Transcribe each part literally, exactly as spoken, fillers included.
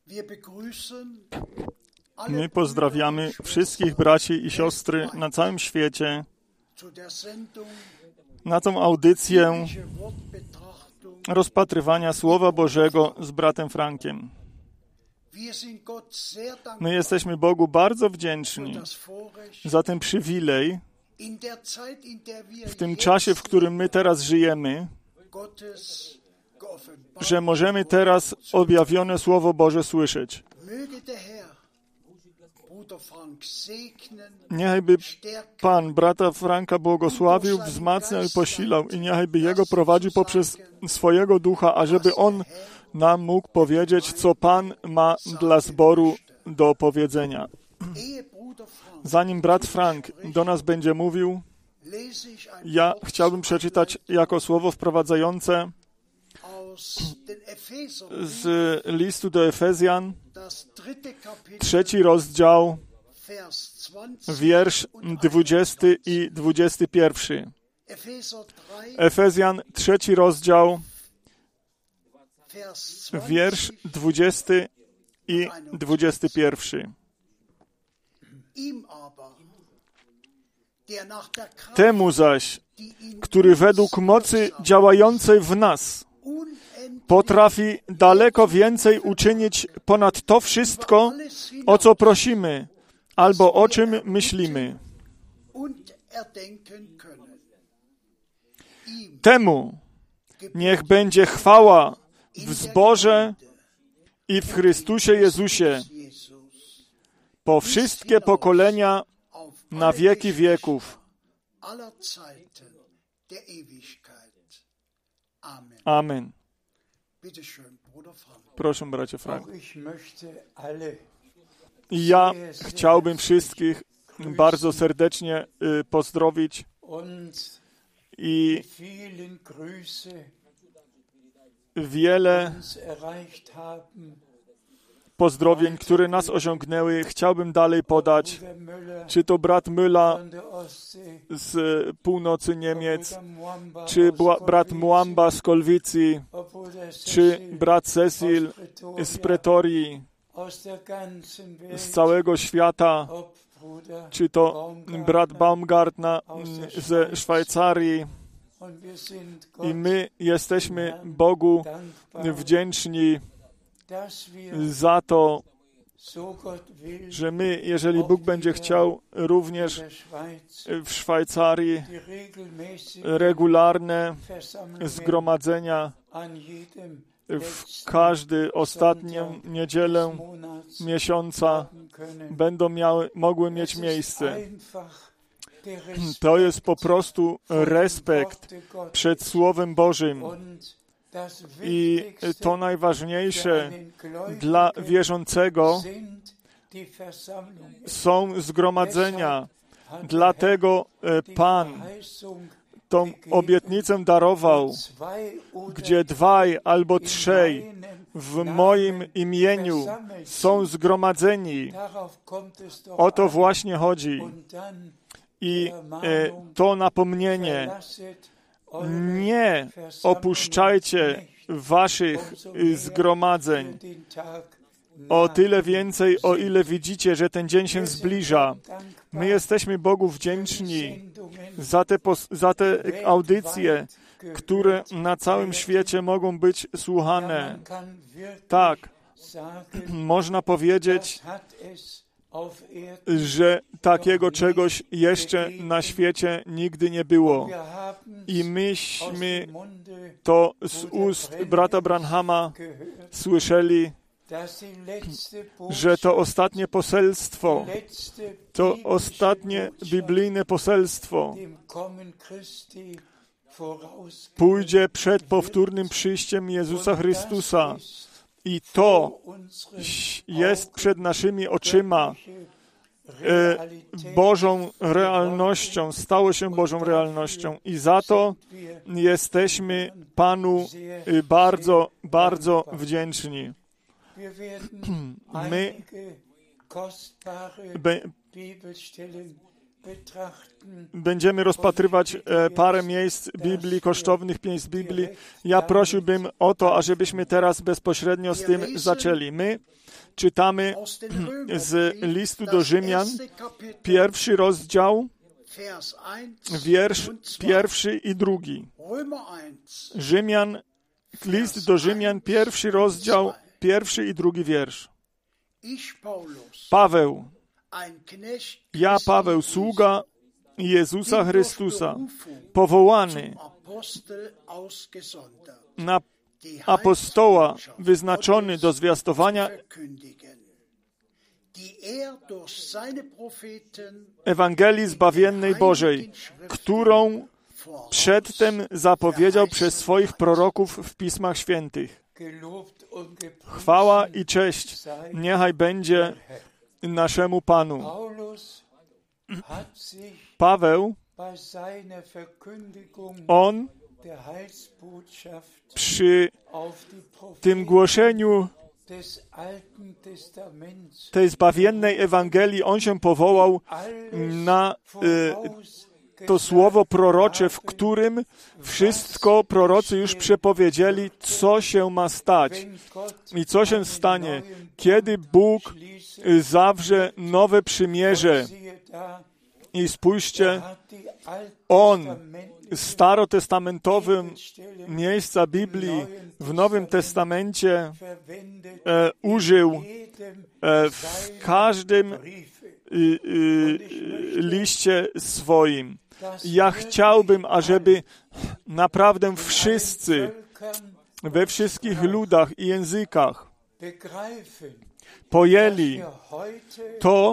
My pozdrawiamy wszystkich braci i siostry na całym świecie na tą audycję rozpatrywania Słowa Bożego z bratem Frankiem. My jesteśmy Bogu bardzo wdzięczni za ten przywilej w tym czasie, w którym my teraz żyjemy, że możemy teraz objawione Słowo Boże słyszeć. Niechajby Pan brata Franka błogosławił, wzmacniał i posilał i niechajby Jego prowadził poprzez swojego Ducha, ażeby On nam mógł powiedzieć, co Pan ma dla zboru do powiedzenia. Zanim brat Frank do nas będzie mówił, ja chciałbym przeczytać jako słowo wprowadzające z listu do Efezjan, trzeci rozdział, wiersz dwudziesty i dwudziesty pierwszy. Efezjan, trzeci rozdział, wiersz dwudziesty i dwudziesty pierwszy. Temu zaś, który według mocy działającej w nas potrafi daleko więcej uczynić ponad to wszystko, o co prosimy, albo o czym myślimy. Temu niech będzie chwała w zborze i w Chrystusie Jezusie po wszystkie pokolenia na wieki wieków. Amen. Proszę, bracie Frank. I ja chciałbym wszystkich bardzo serdecznie y, pozdrowić i wiele pozdrowień, które nas osiągnęły, chciałbym dalej podać. Czy to brat Müller z północy Niemiec, czy brat Muamba z Kolwicji, czy brat Cecil z Pretorii, z całego świata, czy to brat Baumgartner ze Szwajcarii. I my jesteśmy Bogu wdzięczni za to, że my, jeżeli Bóg będzie chciał, również w Szwajcarii regularne zgromadzenia w każdy ostatnią niedzielę miesiąca będą miały, mogły mieć miejsce. To jest po prostu respekt przed Słowem Bożym. I to najważniejsze dla wierzącego są zgromadzenia. Dlatego Pan tą obietnicę darował, gdzie dwaj albo trzej w moim imieniu są zgromadzeni. O to właśnie chodzi. I to napomnienie: nie opuszczajcie waszych zgromadzeń. O tyle więcej, o ile widzicie, że ten dzień się zbliża. My jesteśmy Bogu wdzięczni za te, za te audycje, które na całym świecie mogą być słuchane. Tak, można powiedzieć, że takiego czegoś jeszcze na świecie nigdy nie było. I myśmy to z ust brata Branhama słyszeli, że to ostatnie poselstwo, to ostatnie biblijne poselstwo pójdzie przed powtórnym przyjściem Jezusa Chrystusa. I to jest przed naszymi oczyma e, Bożą realnością, stało się Bożą realnością. I za to jesteśmy Panu bardzo, bardzo wdzięczni. My be, będziemy rozpatrywać parę miejsc Biblii, kosztownych miejsc Biblii. Ja prosiłbym o to, ażebyśmy teraz bezpośrednio z tym zaczęli. My czytamy z listu do Rzymian, pierwszy rozdział, wiersz pierwszy i drugi. Rzymian, list do Rzymian, pierwszy rozdział, pierwszy i drugi wiersz. Paweł, ja Paweł, sługa Jezusa Chrystusa, powołany na apostoła, wyznaczony do zwiastowania Ewangelii zbawiennej Bożej, którą przedtem zapowiedział przez swoich proroków w Pismach Świętych. Chwała i cześć niechaj będzie naszemu Panu. Paweł, on przy tym głoszeniu tej zbawiennej Ewangelii, on się powołał na y, to słowo prorocze, w którym wszystko prorocy już przepowiedzieli, co się ma stać i co się stanie, kiedy Bóg zawrze nowe przymierze. I spójrzcie, on starotestamentowym miejsca Biblii w Nowym Testamencie e, użył e, w każdym e, e, liście swoim. Ja chciałbym, ażeby naprawdę wszyscy, we wszystkich ludach i językach pojęli to,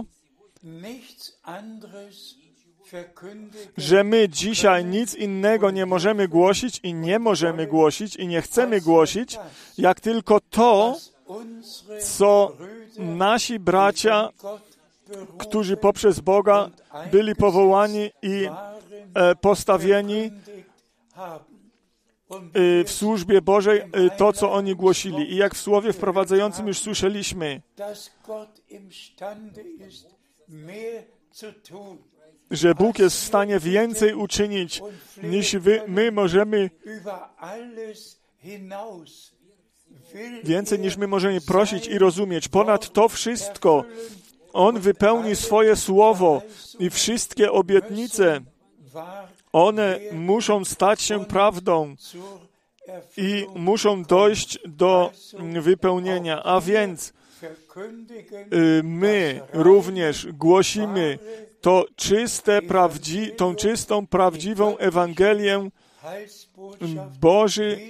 że my dzisiaj nic innego nie możemy głosić i nie możemy głosić i nie chcemy głosić, jak tylko to, co nasi bracia, którzy poprzez Boga byli powołani i e, postawieni w służbie Bożej, to, co oni głosili. I jak w słowie wprowadzającym już słyszeliśmy, że Bóg jest w stanie więcej uczynić, niż wy, my możemy, więcej niż my możemy prosić i rozumieć. Ponad to wszystko On wypełni swoje słowo i wszystkie obietnice, one muszą stać się prawdą i muszą dojść do wypełnienia. A więc my również głosimy to czyste, prawdzi- tą czystą, prawdziwą Ewangelię Boży,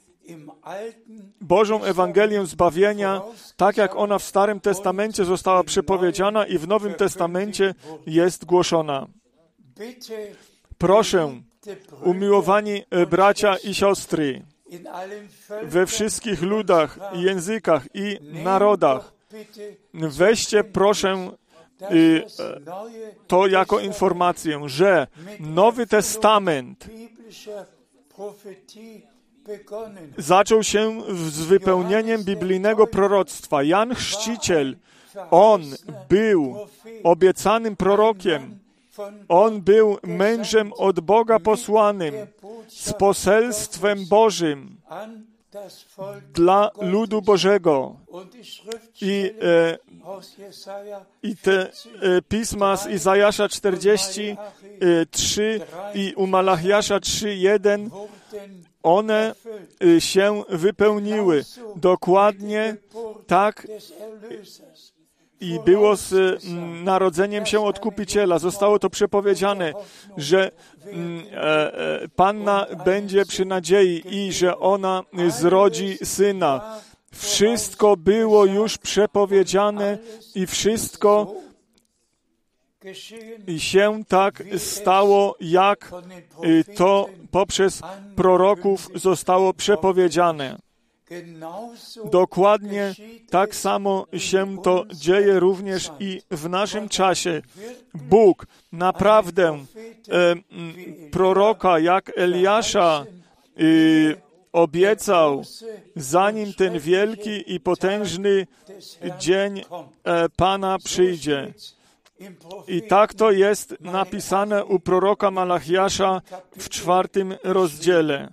Bożą Ewangelię zbawienia, tak jak ona w Starym Testamencie została przepowiedziana i w Nowym Testamencie jest głoszona. Proszę, umiłowani bracia i siostry, we wszystkich ludach, językach i narodach, weźcie proszę to jako informację, że Nowy Testament zaczął się z wypełnieniem biblijnego proroctwa. Jan Chrzciciel, on był obiecanym prorokiem. On był mężem od Boga posłanym z poselstwem Bożym dla ludu Bożego. I, e, i te e, pisma z Izajasza czterdzieści trzy i u Malachiasza trzy jeden, one e, się wypełniły dokładnie tak i było z m, narodzeniem się Odkupiciela. Zostało to przepowiedziane, że m, e, Panna będzie przy nadziei i że ona zrodzi syna. Wszystko było już przepowiedziane i wszystko się tak stało, jak to poprzez proroków zostało przepowiedziane. Dokładnie tak samo się to dzieje również i w naszym czasie. Bóg naprawdę e, proroka jak Eliasza e, obiecał, zanim ten wielki i potężny dzień e, Pana przyjdzie. I tak to jest napisane u proroka Malachiasza w czwartym rozdziale.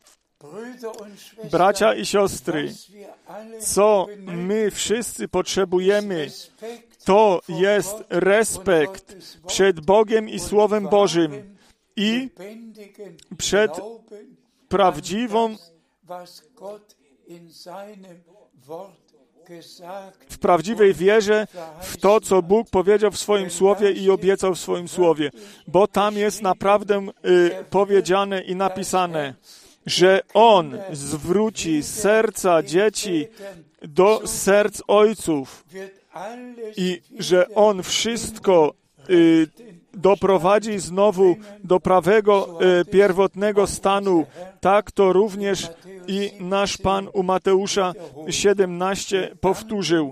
Bracia i siostry, co my wszyscy potrzebujemy, to jest respekt przed Bogiem i Słowem Bożym i przed prawdziwą, w prawdziwej wierze w to, co Bóg powiedział w swoim Słowie i obiecał w swoim Słowie. Bo tam jest naprawdę y, powiedziane i napisane, że On zwróci serca dzieci do serc ojców i że On wszystko y, doprowadzi znowu do prawego, y, pierwotnego stanu. Tak to również i nasz Pan u Mateusza siedemnaście powtórzył.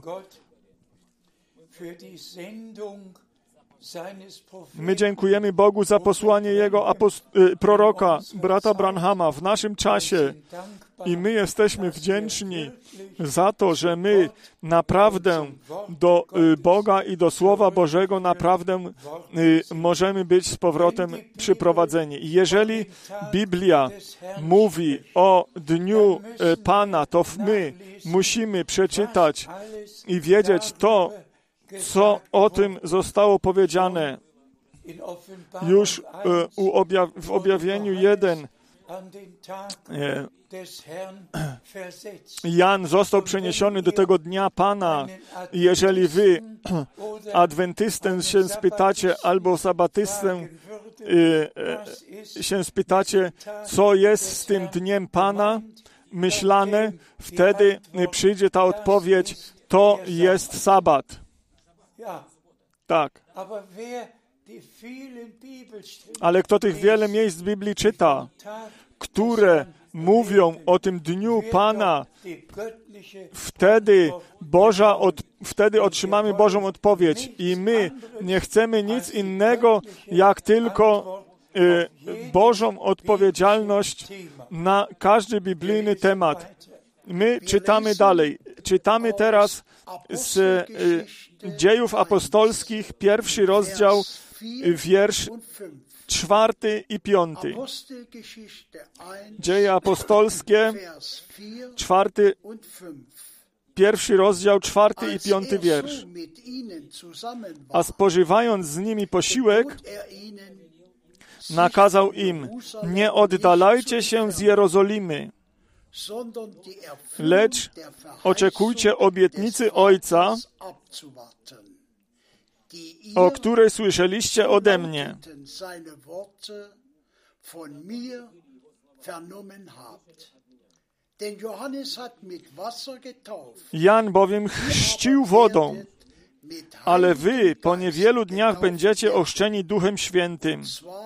My dziękujemy Bogu za posłanie Jego apost- y, proroka, brata Branhama w naszym czasie i my jesteśmy wdzięczni za to, że my naprawdę do y, Boga i do Słowa Bożego naprawdę y, możemy być z powrotem przyprowadzeni. I jeżeli Biblia mówi o dniu y, Pana, to my musimy przeczytać i wiedzieć to, co o tym zostało powiedziane już u objaw, w objawieniu jeden. Jan został przeniesiony do tego dnia Pana. I jeżeli wy, adwentystę, się spytacie, albo sabatystę się spytacie, co jest z tym dniem Pana myślane, wtedy przyjdzie ta odpowiedź, to jest sabat. Tak. Ale kto tych wiele miejsc Biblii czyta, które mówią o tym dniu Pana, wtedy, Boża od, wtedy otrzymamy Bożą odpowiedź. I my nie chcemy nic innego, jak tylko y, Bożą odpowiedzialność na każdy biblijny temat. My czytamy dalej. Czytamy teraz z y, Dziejów Apostolskich, pierwszy rozdział, wiersz czwarty i piąty. Dzieje Apostolskie, czwarty, pierwszy rozdział, czwarty i piąty wiersz. A spożywając z nimi posiłek, nakazał im, nie oddalajcie się z Jerozolimy, lecz oczekujcie obietnicy Ojca, o której słyszeliście ode mnie. Jan bowiem chrzcił wodą, ale wy po niewielu dniach będziecie ochrzczeni Duchem Świętym.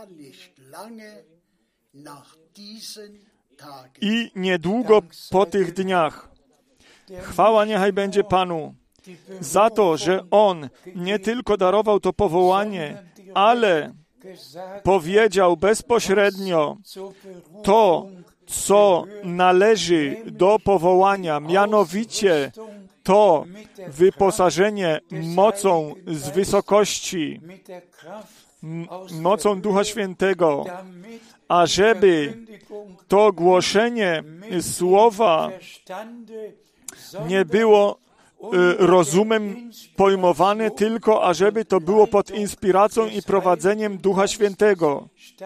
I niedługo po tych dniach. Chwała niechaj będzie Panu za to, że On nie tylko darował to powołanie, ale powiedział bezpośrednio to, co należy do powołania, mianowicie to wyposażenie mocą z wysokości, m- mocą Ducha Świętego, ażeby to głoszenie słowa nie było rozumem pojmowane, tylko ażeby to było pod inspiracją i prowadzeniem Ducha Świętego.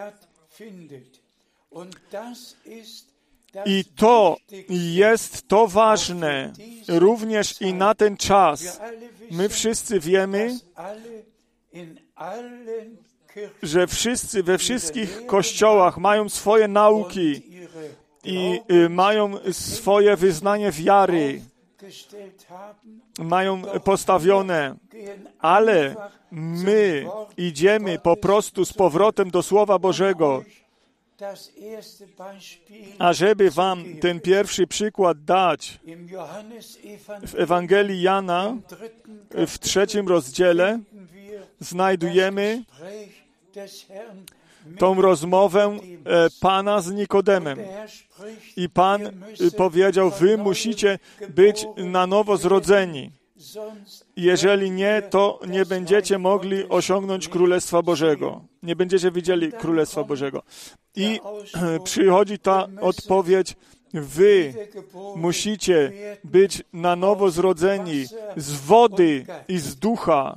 I to jest to ważne również i na ten czas. My wszyscy wiemy, że wszyscy we wszystkich kościołach mają swoje nauki i mają swoje wyznanie wiary. Mają postawione, ale my idziemy po prostu z powrotem do Słowa Bożego, ażeby wam ten pierwszy przykład dać. W Ewangelii Jana w trzecim rozdziale znajdujemy tą rozmowę Pana z Nikodemem. I Pan powiedział, wy musicie być na nowo zrodzeni. Jeżeli nie, to nie będziecie mogli osiągnąć Królestwa Bożego. Nie będziecie widzieli Królestwa Bożego. I przychodzi ta odpowiedź, wy musicie być na nowo zrodzeni z wody i z ducha.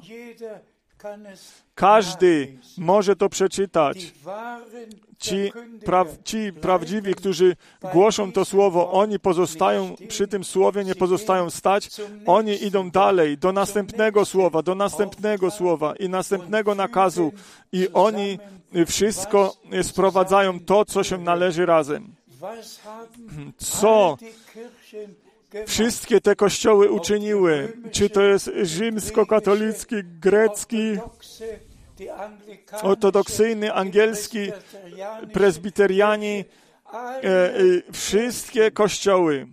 Każdy może to przeczytać. Ci, pra, ci prawdziwi, którzy głoszą to słowo, oni pozostają przy tym słowie, nie pozostają stać. Oni idą dalej, do następnego słowa, do następnego słowa i następnego nakazu. I oni wszystko sprowadzają to, co się należy razem. Co wszystkie te kościoły uczyniły? Czy to jest rzymskokatolicki, grecki, ortodoksyjny, angielski, prezbiteriani, e, e, wszystkie kościoły.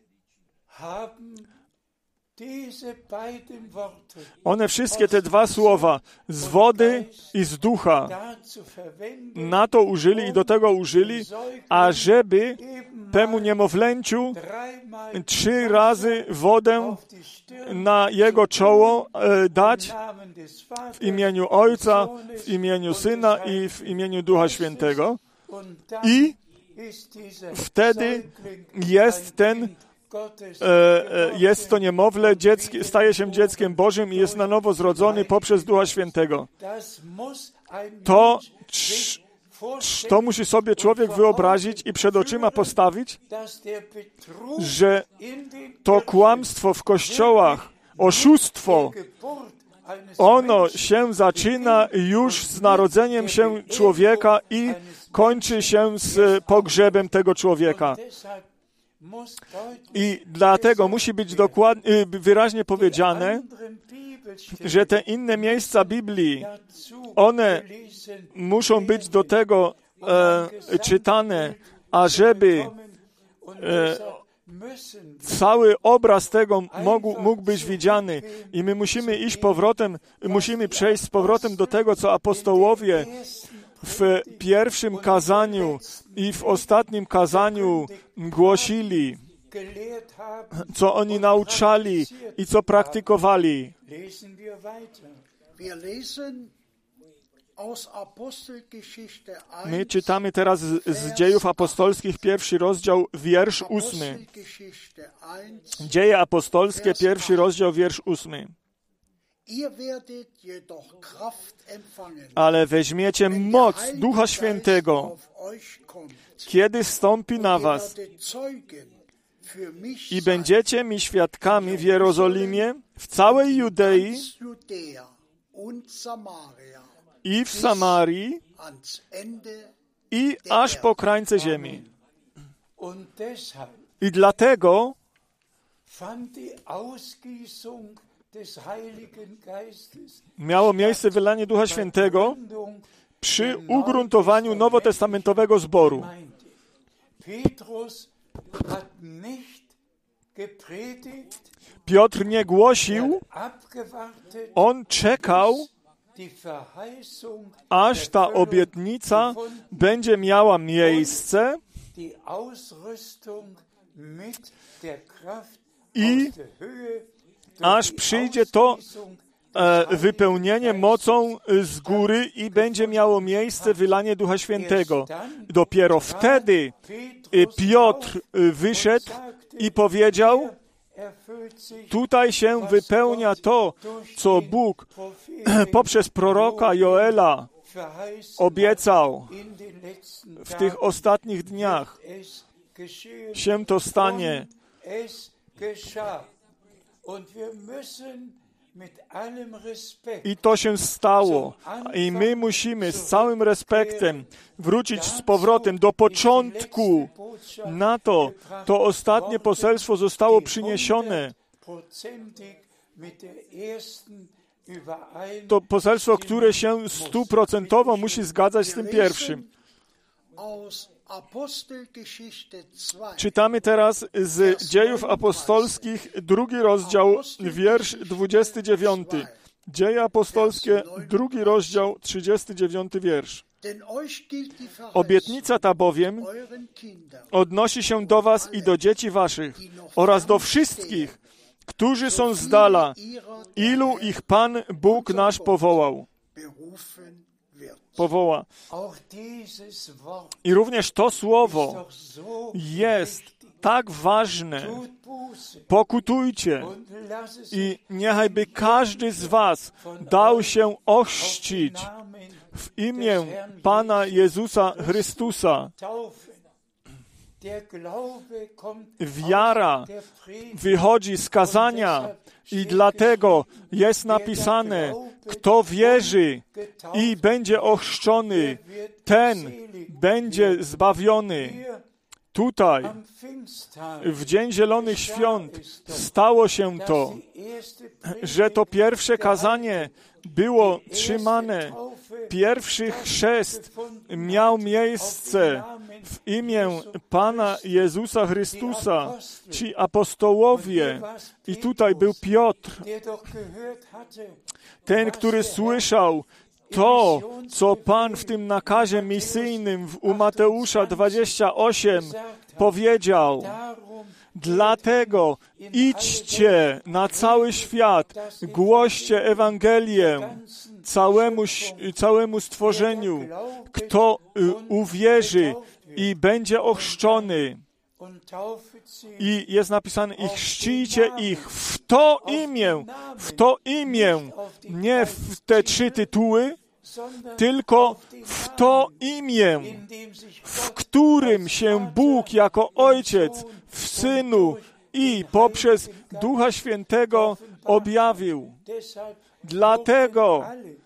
One wszystkie te dwa słowa, z wody i z ducha, na to użyli i do tego użyli, ażeby temu niemowlęciu trzy razy wodę na jego czoło e, dać w imieniu Ojca, w imieniu Syna i w imieniu Ducha Świętego. I wtedy jest ten E, jest to niemowlę, dziecki, staje się dzieckiem Bożym i jest na nowo zrodzony poprzez Ducha Świętego. To, to musi sobie człowiek wyobrazić i przed oczyma postawić, że to kłamstwo w kościołach, oszustwo, ono się zaczyna już z narodzeniem się człowieka i kończy się z pogrzebem tego człowieka. I dlatego musi być dokładnie, wyraźnie powiedziane, że te inne miejsca Biblii, one muszą być do tego e, czytane, ażeby e, cały obraz tego mógł, mógł być widziany. I my musimy iść powrotem, musimy przejść z powrotem do tego, co apostołowie w pierwszym kazaniu i w ostatnim kazaniu głosili, co oni nauczali i co praktykowali. My czytamy teraz z, z Dziejów Apostolskich, pierwszy rozdział, wiersz ósmy. Dzieje Apostolskie, pierwszy rozdział, wiersz ósmy. Ale weźmiecie moc Ducha Świętego, kiedy stąpi na was i będziecie mi świadkami w Jerozolimie, w całej Judei i w Samarii i aż po krańce ziemi. I dlatego miało miejsce wylanie Ducha Świętego przy ugruntowaniu nowotestamentowego zboru. Piotr nie głosił, on czekał, aż ta obietnica będzie miała miejsce i aż przyjdzie to e, wypełnienie mocą z góry i będzie miało miejsce wylanie Ducha Świętego. Dopiero wtedy Piotr wyszedł i powiedział, tutaj się wypełnia to, co Bóg poprzez proroka Joela obiecał w tych ostatnich dniach. Się to stanie. I to się stało. I my musimy z całym respektem wrócić z powrotem do początku. Na to to ostatnie poselstwo zostało przyniesione. To poselstwo, które się stuprocentowo musi zgadzać z tym pierwszym. Czytamy teraz z Dziejów Apostolskich, drugi rozdział, wiersz dwudziesty dziewiąty. Dzieje Apostolskie, drugi rozdział, trzydziesty dziewiąty wiersz. Obietnica ta bowiem odnosi się do was i do dzieci waszych oraz do wszystkich, którzy są z dala, ilu ich Pan Bóg nasz powołał. Powoła. I również to słowo jest tak ważne. Pokutujcie i niechajby każdy z was dał się ochrzcić w imię Pana Jezusa Chrystusa. Wiara wychodzi z kazania i dlatego jest napisane, kto wierzy i będzie ochrzczony, ten będzie zbawiony. Tutaj, w Dzień Zielonych Świąt, stało się to, że to pierwsze kazanie było trzymane, pierwszy chrzest miał miejsce w imię Pana Jezusa Chrystusa, ci apostołowie. I tutaj był Piotr, ten, który słyszał to, co Pan w tym nakazie misyjnym u Mateusza dwadzieścia osiem powiedział. Dlatego idźcie na cały świat, głoście Ewangelię całemu, całemu stworzeniu. Kto uwierzy i będzie ochrzczony, i jest napisane, i chrzcijcie ich w to imię, w to imię, nie w te trzy tytuły, tylko w to imię, w którym się Bóg jako Ojciec w Synu i poprzez Ducha Świętego objawił. Dlatego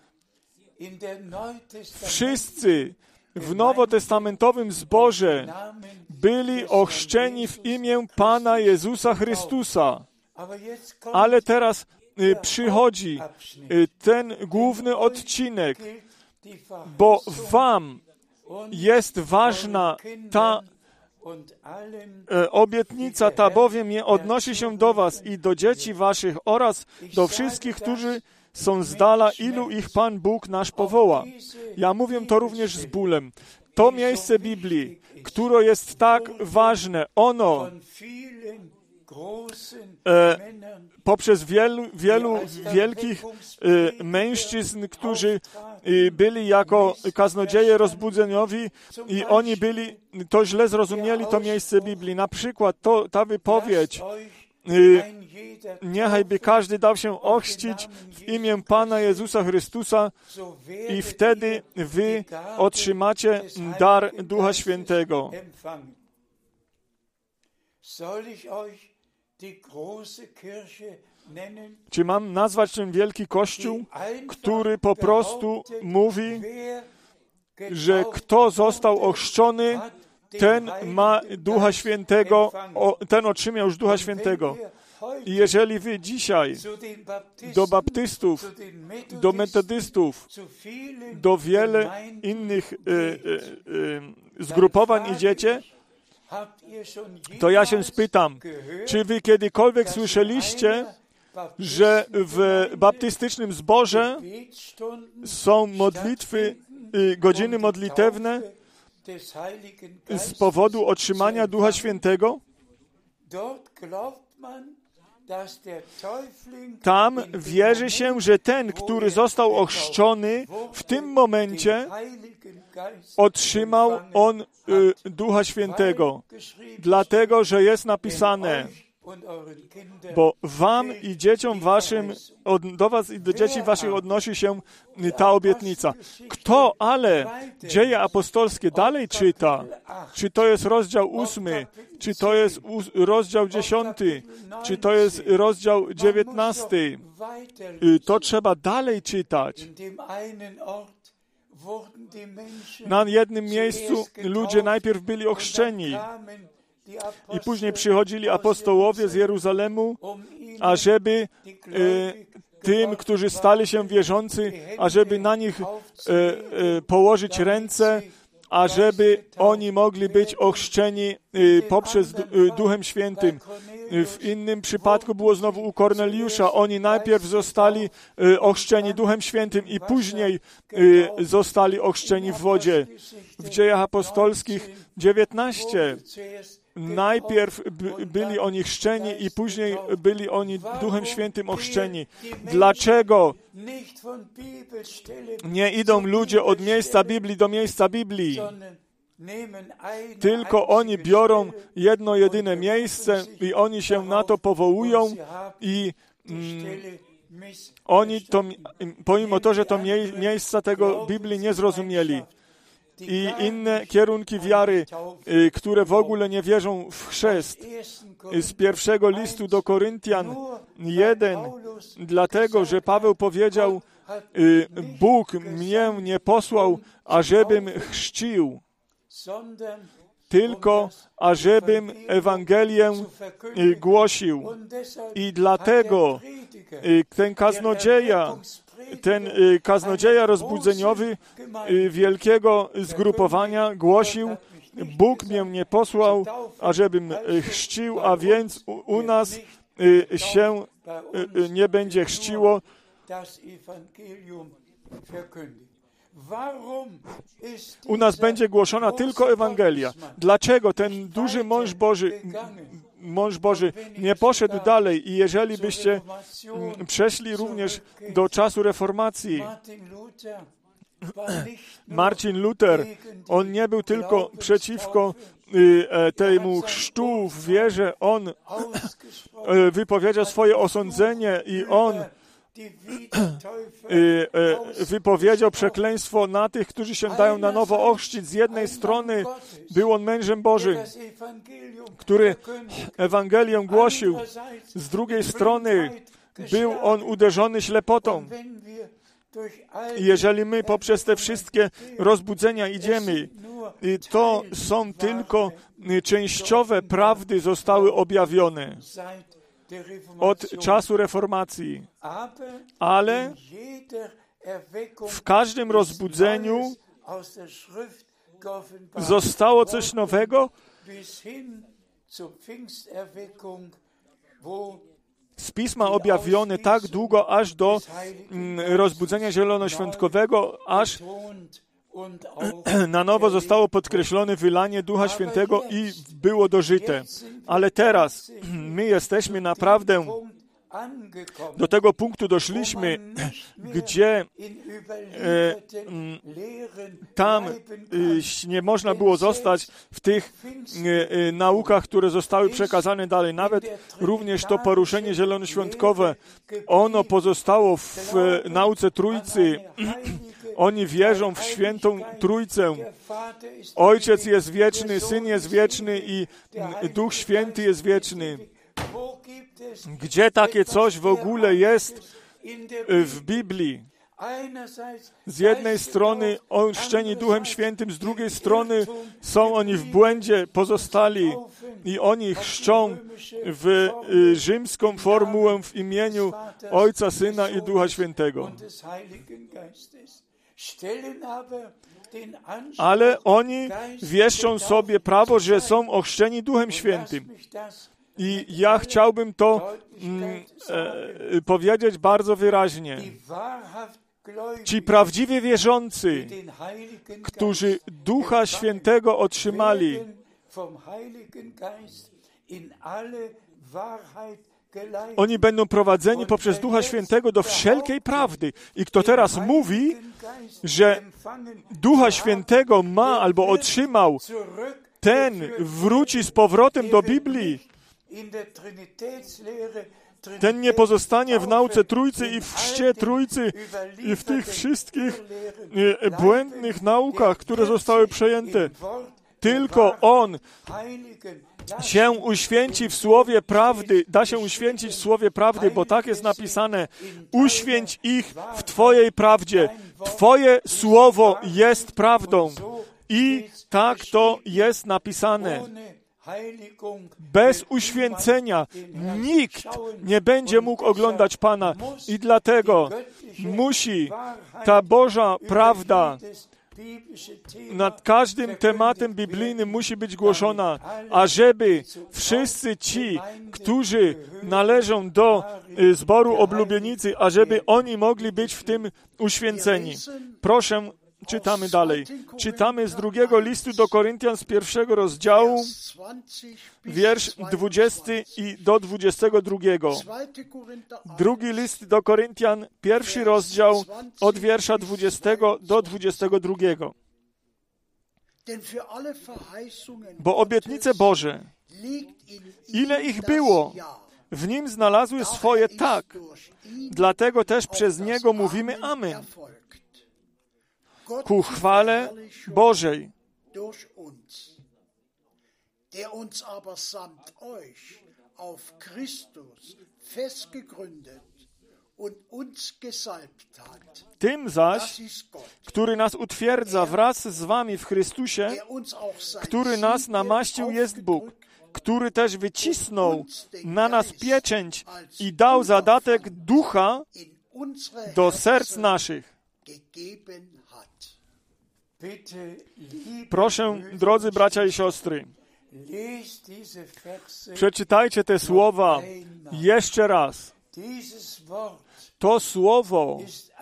wszyscy w nowotestamentowym zborze byli ochrzczeni w imię Pana Jezusa Chrystusa. Ale teraz y, przychodzi y, ten główny odcinek, bo wam jest ważna ta y, obietnica, ta bowiem nie odnosi się do was i do dzieci waszych oraz do wszystkich, którzy są z dala, ilu ich Pan Bóg nasz powoła. Ja mówię to również z bólem. To miejsce Biblii, które jest tak ważne, ono e, poprzez wielu, wielu wielkich e, mężczyzn, którzy e, byli jako kaznodzieje rozbudzeniowi i oni byli, to źle zrozumieli to miejsce Biblii. Na przykład to, ta wypowiedź, e, niechajby każdy dał się ochrzcić w imię Pana Jezusa Chrystusa i wtedy wy otrzymacie dar Ducha Świętego. Czy mam nazwać ten wielki Kościół, który po prostu mówi, że kto został ochrzczony, ten ma Ducha Świętego, ten otrzymał już Ducha Świętego. I jeżeli wy dzisiaj do baptystów, do metodystów, do wiele innych y, y, y, zgrupowań idziecie, to ja się spytam, czy wy kiedykolwiek słyszeliście, że w baptystycznym zborze są modlitwy, y, godziny modlitewne z powodu otrzymania Ducha Świętego? Tam wierzy się, że ten, który został ochrzczony, w tym momencie otrzymał on y, Ducha Świętego. Dlatego, że jest napisane, bo wam i dzieciom waszym, od, do was i do dzieci waszych odnosi się ta obietnica. Kto ale Dzieje Apostolskie dalej czyta, czy to jest rozdział ósmy, czy to jest ós- rozdział dziesiąty, czy to jest rozdział dziewiętnasty, to trzeba dalej czytać. Na jednym miejscu ludzie najpierw byli ochrzczeni i później przychodzili apostołowie z Jeruzalemu, ażeby e, tym, którzy stali się wierzący, ażeby na nich e, e, położyć ręce, ażeby oni mogli być ochrzczeni e, poprzez d- e, Duchem Świętym. W innym przypadku było znowu u Korneliusza. Oni najpierw zostali e, ochrzczeni Duchem Świętym i później e, zostali ochrzczeni w wodzie. W Dziejach Apostolskich dziewiętnaście najpierw byli oni chrzczeni i później byli oni Duchem Świętym ochrzczeni. Dlaczego nie idą ludzie od miejsca Biblii do miejsca Biblii? Tylko oni biorą jedno, jedyne miejsce i oni się na to powołują i mm, oni to, pomimo to, że to mie- miejsca tego Biblii nie zrozumieli. I inne kierunki wiary, y, które w ogóle nie wierzą w chrzest. Z pierwszego listu do Koryntian jeden, dlatego, że Paweł powiedział, y, Bóg mnie nie posłał, ażebym chrzcił, tylko ażebym Ewangelię y, głosił. I dlatego y, ten kaznodzieja, ten y, kaznodzieja rozbudzeniowy y, wielkiego zgrupowania głosił, Bóg mnie nie posłał, ażebym y, chrzcił, a więc u, u nas y, się y, y, nie będzie chrzciło. U nas będzie głoszona tylko Ewangelia. Dlaczego ten duży mąż Boży, mąż Boży nie poszedł dalej? I jeżeli byście przeszli również do czasu reformacji, Marcin Luther, on nie był tylko przeciwko y, temu chrztu w wierze, on y, wypowiedział swoje osądzenie i on y, y, wypowiedział przekleństwo na tych, którzy się dają na nowo ochrzcić. Z jednej strony był on mężem Bożym, który Ewangelię głosił, z drugiej strony był on uderzony ślepotą. Jeżeli my poprzez te wszystkie rozbudzenia idziemy, to są tylko częściowe prawdy zostały objawione od czasu reformacji. Ale w każdym rozbudzeniu zostało coś nowego, z Pisma objawione tak długo, aż do mm, rozbudzenia zielonoświątkowego, aż na nowo zostało podkreślone wylanie Ducha Świętego i było dożyte. Ale teraz my jesteśmy naprawdę, do tego punktu doszliśmy, gdzie e, m, tam e, nie można było zostać w tych e, e, naukach, które zostały przekazane dalej. Nawet również to poruszenie zielonoświątkowe, ono pozostało w e, nauce Trójcy. Oni wierzą w świętą Trójcę. Ojciec jest wieczny, Syn jest wieczny i Duch Święty jest wieczny. Gdzie takie coś w ogóle jest w Biblii? Z jednej strony ochrzczeni Duchem Świętym, z drugiej strony są oni w błędzie pozostali i oni chrzczą w rzymską formułę w imieniu Ojca, Syna i Ducha Świętego. Ale oni wieszczą sobie prawo, że są ochrzczeni Duchem Świętym. I ja chciałbym to mm, e, powiedzieć bardzo wyraźnie. Ci prawdziwie wierzący, którzy Ducha Świętego otrzymali, oni będą prowadzeni poprzez Ducha Świętego do wszelkiej prawdy. I kto teraz mówi, że Ducha Świętego ma albo otrzymał, ten wróci z powrotem do Biblii, ten nie pozostanie w nauce Trójcy i w chrzcie Trójcy i w tych wszystkich błędnych naukach, które zostały przejęte. Tylko on się uświęci w słowie prawdy, da się uświęcić w słowie prawdy, bo tak jest napisane, uświęć ich w Twojej prawdzie. Twoje słowo jest prawdą. I tak to jest napisane. Bez uświęcenia nikt nie będzie mógł oglądać Pana i dlatego musi ta Boża prawda nad każdym tematem biblijnym musi być głoszona, ażeby wszyscy ci, którzy należą do zboru oblubienicy, ażeby oni mogli być w tym uświęceni. Proszę czytamy dalej. Czytamy z drugiego listu do Koryntian z pierwszego rozdziału, wiersz dwudziesty i do dwudziestego drugiego. Drugi list do Koryntian, pierwszy rozdział, od wiersza dwudziestego do dwudziestego drugiego. Bo obietnice Boże, ile ich było, w Nim znalazły swoje tak. Dlatego też przez Niego mówimy Amen. Ku chwale Bożej. Der uns aber samt euch auf Christus festgegründet und uns gesalbt hat. Tym zaś, który nas utwierdza wraz z wami w Chrystusie, który nas namaścił, jest Bóg, który też wycisnął na nas pieczęć i dał zadatek ducha do serc naszych. Proszę, drodzy bracia i siostry, przeczytajcie te słowa jeszcze raz. To słowo,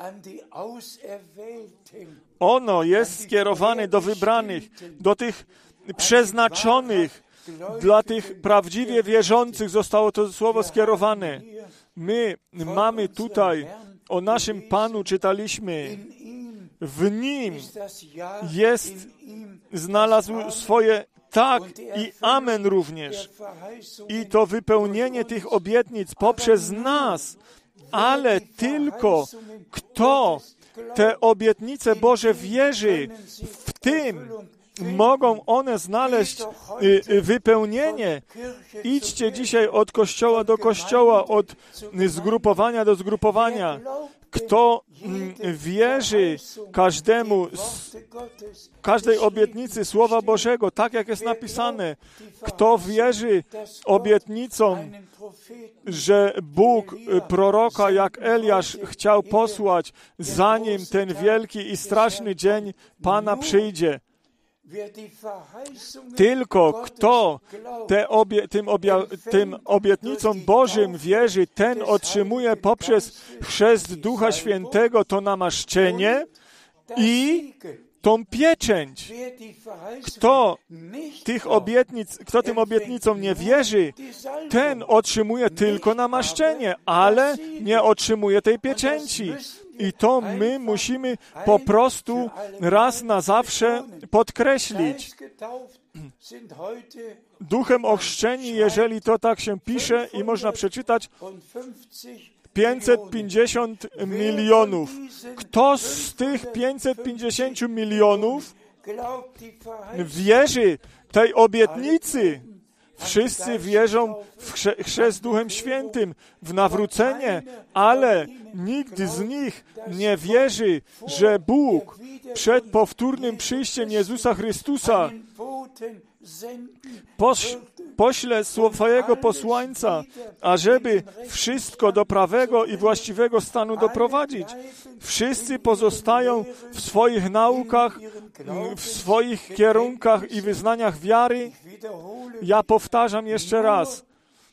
ono jest skierowane do wybranych, do tych przeznaczonych, dla tych prawdziwie wierzących zostało to słowo skierowane. My mamy tutaj, o naszym Panu czytaliśmy, w Nim jest, znalazł swoje tak i amen również. I to wypełnienie tych obietnic poprzez nas, ale tylko kto te obietnice Boże wierzy, w tym mogą one znaleźć wypełnienie. Idźcie dzisiaj od kościoła do kościoła, od zgrupowania do zgrupowania. Kto wierzy każdemu, każdej obietnicy Słowa Bożego, tak jak jest napisane, kto wierzy obietnicom, że Bóg proroka jak Eliasz chciał posłać, zanim ten wielki i straszny dzień Pana przyjdzie. Tylko kto te obie, tym, obja, tym obietnicom Bożym wierzy, ten otrzymuje poprzez chrzest Ducha Świętego to namaszczenie i tą pieczęć. Kto tych obietnic, kto tym obietnicom nie wierzy, ten otrzymuje tylko namaszczenie, ale nie otrzymuje tej pieczęci. I to my musimy po prostu raz na zawsze podkreślić. Duchem ochrzczeni, jeżeli to tak się pisze i można przeczytać, pięćset pięćdziesiąt milionów. Kto z tych pięćset pięćdziesiąt milionów wierzy tej obietnicy? Wszyscy wierzą w chrzest Duchem Świętym, w nawrócenie, ale nikt z nich nie wierzy, że Bóg przed powtórnym przyjściem Jezusa Chrystusa poś, pośle swojego posłańca, ażeby wszystko do prawego i właściwego stanu doprowadzić. Wszyscy pozostają w swoich naukach, w swoich kierunkach i wyznaniach wiary. Ja powtarzam jeszcze raz.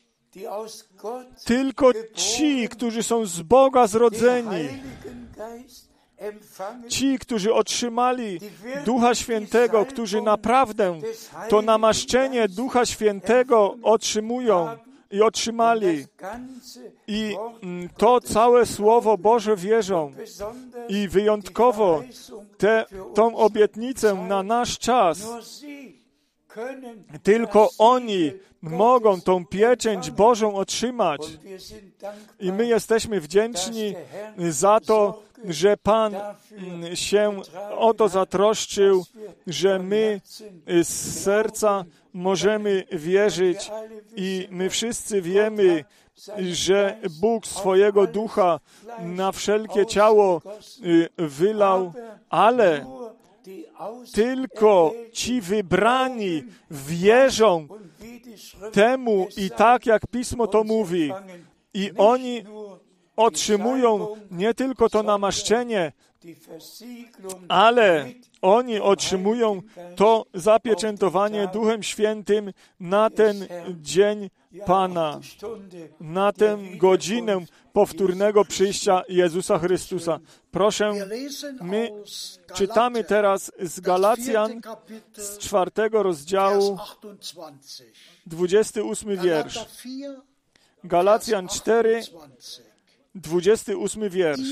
Tylko ci, którzy są z Boga zrodzeni, ci, którzy otrzymali Ducha Świętego, którzy naprawdę to namaszczenie Ducha Świętego otrzymują i otrzymali. I to całe Słowo Boże wierzą. I wyjątkowo tę tą obietnicę na nasz czas tylko oni mogą tą pieczęć Bożą otrzymać. I my jesteśmy wdzięczni za to, że Pan się o to zatroszczył, że my z serca możemy wierzyć i my wszyscy wiemy, że Bóg swojego Ducha na wszelkie ciało wylał, ale tylko ci wybrani wierzą temu i tak, jak Pismo to mówi. I oni otrzymują nie tylko to namaszczenie, ale oni otrzymują to zapieczętowanie Duchem Świętym na ten dzień Pana, na tę godzinę powtórnego przyjścia Jezusa Chrystusa. Proszę, my czytamy teraz z Galacjan z czwartego rozdziału, dwudziesty ósmy wiersz. Galacjan cztery, dwudziesty ósmy wiersz.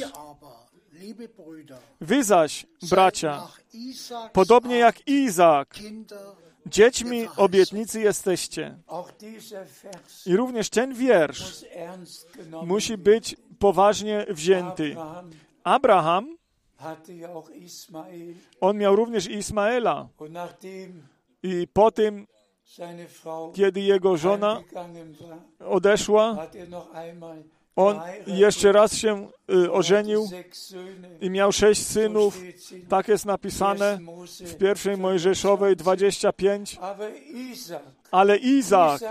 Wy zaś, bracia, podobnie jak Izaak, dziećmi obietnicy jesteście. I również ten wiersz musi być poważnie wzięty. Abraham, on miał również Ismaela. I po tym, kiedy jego żona odeszła, on jeszcze raz się y, ożenił i miał sześć synów. Tak jest napisane w pierwszej Mojżeszowej dwadzieścia pięć. Ale Izaak,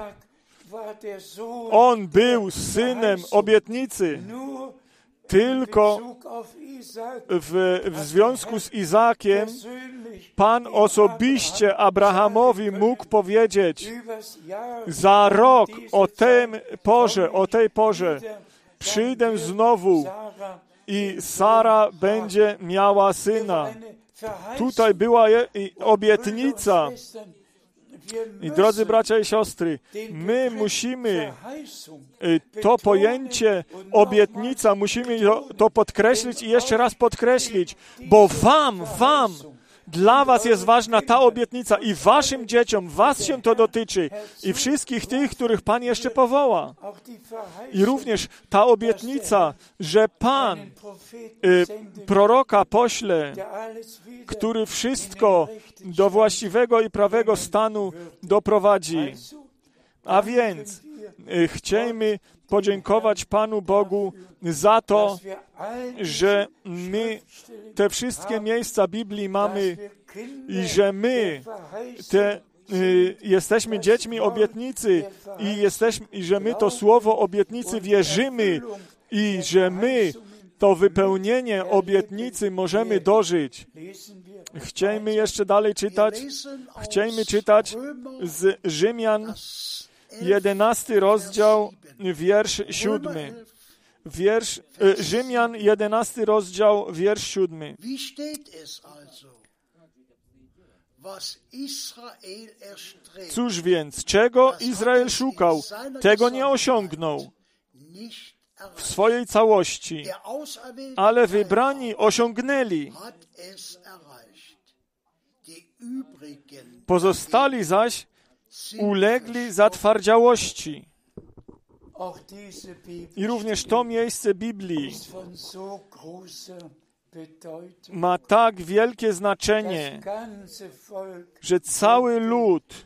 on był synem obietnicy. Tylko w, w związku z Izaakiem Pan osobiście Abrahamowi mógł powiedzieć: za rok o tej porze, o tej porze przyjdę znowu i Sara będzie miała syna. Tutaj była je, obietnica. I drodzy bracia i siostry, my musimy to pojęcie obietnica, musimy to podkreślić i jeszcze raz podkreślić, bo wam, wam, dla was jest ważna ta obietnica i waszym dzieciom, was się to dotyczy i wszystkich tych, których Pan jeszcze powoła. I również ta obietnica, że Pan y, proroka pośle, który wszystko do właściwego i prawego stanu doprowadzi. A więc y, chciejmy podziękować Panu Bogu za to, że my te wszystkie miejsca Biblii mamy i że my te, y, jesteśmy dziećmi obietnicy i, jesteśmy, i że my to słowo obietnicy wierzymy i że my to wypełnienie obietnicy możemy dożyć. Chciejmy jeszcze dalej czytać. Chciejmy czytać z Rzymian jedenasty rozdział, wiersz siódmy. Wiersz, e, Rzymian jedenasty rozdział, wiersz siódmy. Cóż więc, czego Izrael szukał, tego nie osiągnął w swojej całości, ale wybrani osiągnęli. Pozostali zaś ulegli zatwardziałości. I również to miejsce Biblii ma tak wielkie znaczenie, że cały lud,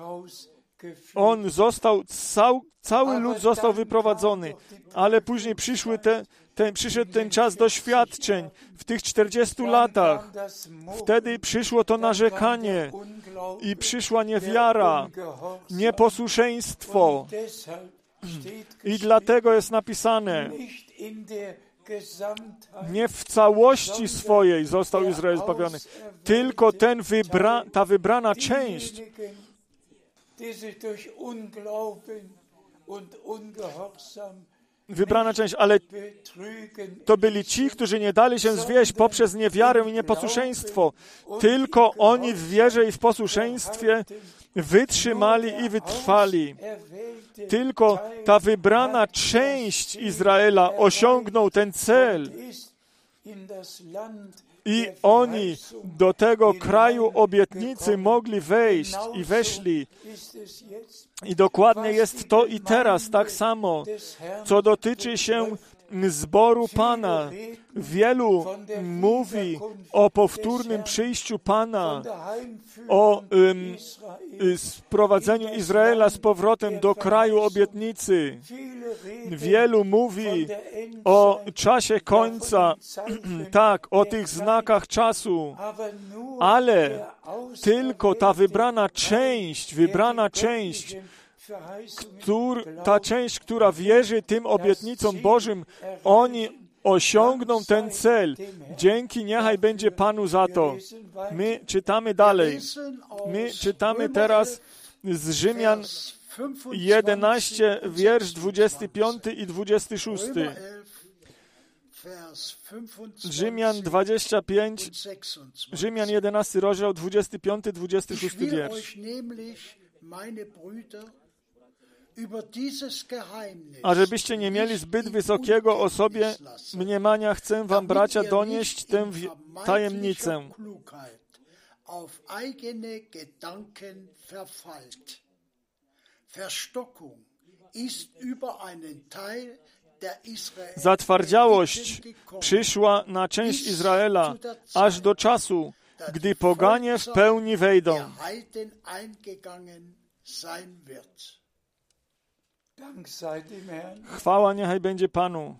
on został, cał, cały lud został wyprowadzony, ale później przyszły te, ten, przyszedł ten czas doświadczeń w tych czterdziestu latach. Wtedy przyszło to narzekanie i przyszła niewiara, nieposłuszeństwo. I dlatego jest napisane, nie w całości swojej został Izrael zbawiony, tylko ten wybra, ta wybrana część, wybrana część, ale to byli ci, którzy nie dali się zwieść poprzez niewiarę i nieposłuszeństwo. Tylko oni w wierze i w posłuszeństwie wytrzymali i wytrwali. Tylko ta wybrana część Izraela osiągnął ten cel. I oni do tego kraju obietnicy mogli wejść i weszli. I dokładnie jest to i teraz tak samo, co dotyczy się zboru Pana. Wielu mówi o powtórnym przyjściu Pana, o um, sprowadzeniu Izraela z powrotem do kraju obietnicy. Wielu mówi o czasie końca, tak, o tych znakach czasu, ale tylko ta wybrana część, wybrana część, Któr, ta część, która wierzy tym obietnicom Bożym, oni osiągną ten cel. Dzięki niechaj będzie Panu za to. My czytamy dalej. My czytamy teraz z Rzymian jedenaście, wiersz dwudziesty piąty i dwudziesty szósty. Rzymian dwadzieścia pięć, Rzymian jedenasty rozdział, dwudziesty piąty, dwudziesty szósty wiersz. A żebyście nie mieli zbyt wysokiego o sobie mniemania, chcę wam, bracia, donieść tę tajemnicę. Zatwardziałość przyszła na część Izraela aż do czasu, gdy poganie w pełni wejdą. Chwała niechaj będzie Panu.